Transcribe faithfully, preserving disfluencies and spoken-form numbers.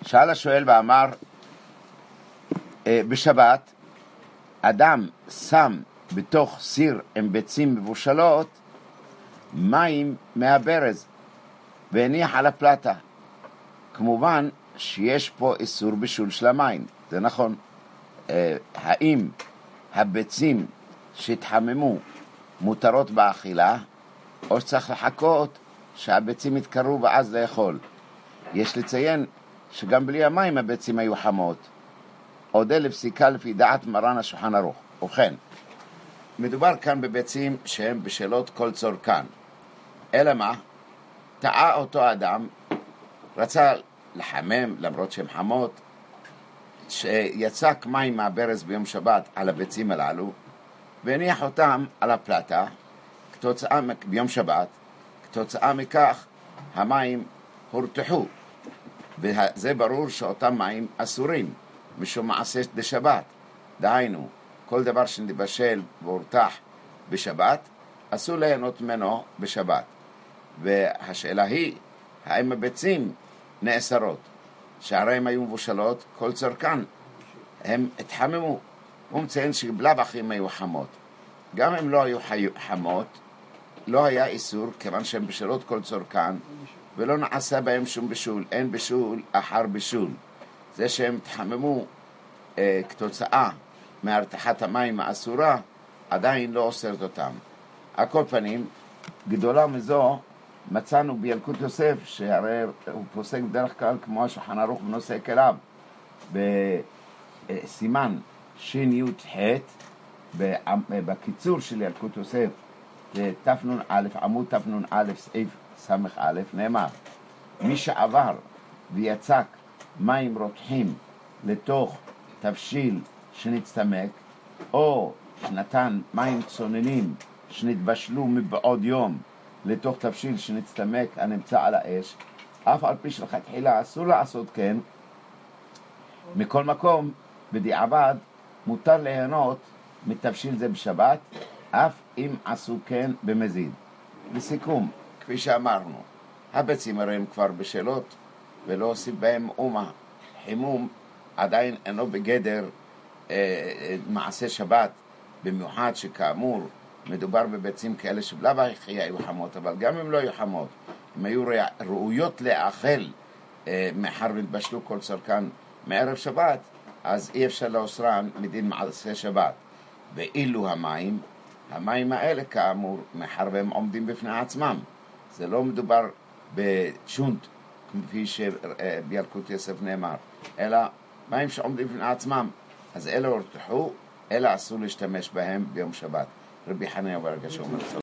שאל השואל ואמר, בשבת אדם שם בתוך סיר עם ביצים מבושלות מים מהברז והניח על הפלטה. כמובן שיש פה איסור בישול של המים, זה נכון. האם הביצים שהתחממו מותרות באכילה, או שצריך לחכות שהביצים יתקרו ואז לאכול? יש לציין שגם בלי המים הביצים היו חמות. עודה לפסיקה לפי דעת מרן השולחן ערוך. ובכן, מדובר כאן בביצים שהן בשלות כל צורכן. אלא מה? טעה אותו אדם, רצה לחמם למרות שהן חמות, שיצק מים מהברז ביום שבת על הביצים הללו, והניח אותם על הפלטה כתוצאה, ביום שבת, כתוצאה מכך המים הורתחו, וזה ברור שאותם מים אסורים משום מעשה בשבת. דהיינו, כל דבר שנבשל והורתח בשבת אסור ליהנות ממנו בשבת. והשאלה היא, האם הביצים נאסרות? שהרי הם היו מבושלות כל צורכן, הם התחממו. הוא מציין שבלב אחים היו חמות. גם אם לא היו חמות, לא היה איסור, כיוון שהן בשלות כל צורכן, ולא נעשה בהם שום בישול. אין בישול אחר בישול. זה שהם התחממו אה, כתוצאה מהרתחת המים האסורה, עדיין לא אוסרת אותם. על כל פנים, גדולה מזו מצאנו בילקוט יוסף, שהרי הוא פוסק בדרך כלל כמו השולחן ערוך בנושא כליו, בסימן שין י' ח' בקיצור של ילקוט יוסף, תפנון א', עמוד תפנון א', סעיף סמך א', נאמר, מי שעבר ויצק מים רותחים לתוך תבשיל שנצטמק, או שנתן מים צוננים שנתבשלו מבעוד יום לתוך תבשיל שנצטמק הנמצא על האש, אף על פי שלכתחילה אסור לעשות כן, מכל מקום בדיעבד מותר ליהנות מתבשיל זה בשבת, אף אם עשו כן במזיד. לסיכום, כפי שאמרנו, הביצים הרי הם כבר בשלות ולא עושים בהם אומה. חימום עדיין אינו בגדר אה, מעשה שבת, במיוחד שכאמור מדובר בביצים כאלה שבלב הכי היו חמות, אבל גם אם לא היו חמות, אם היו ראויות לאכל אה, מאחר והתבשלו כל צורכן מערב שבת, אז אי אפשר לאוסרן מדין מעשה שבת. ואילו המים, המים האלה כאמור, מאחר והם עומדים בפני עצמם, זה לא מדובר בשונט, כפי שבילקוט יוסף נאמר, אלא מים שעומדים בפני עצמם, אז אלה הורתחו, אלה אסור להשתמש בהם ביום שבת. רבי חנינא בר גרשום אומר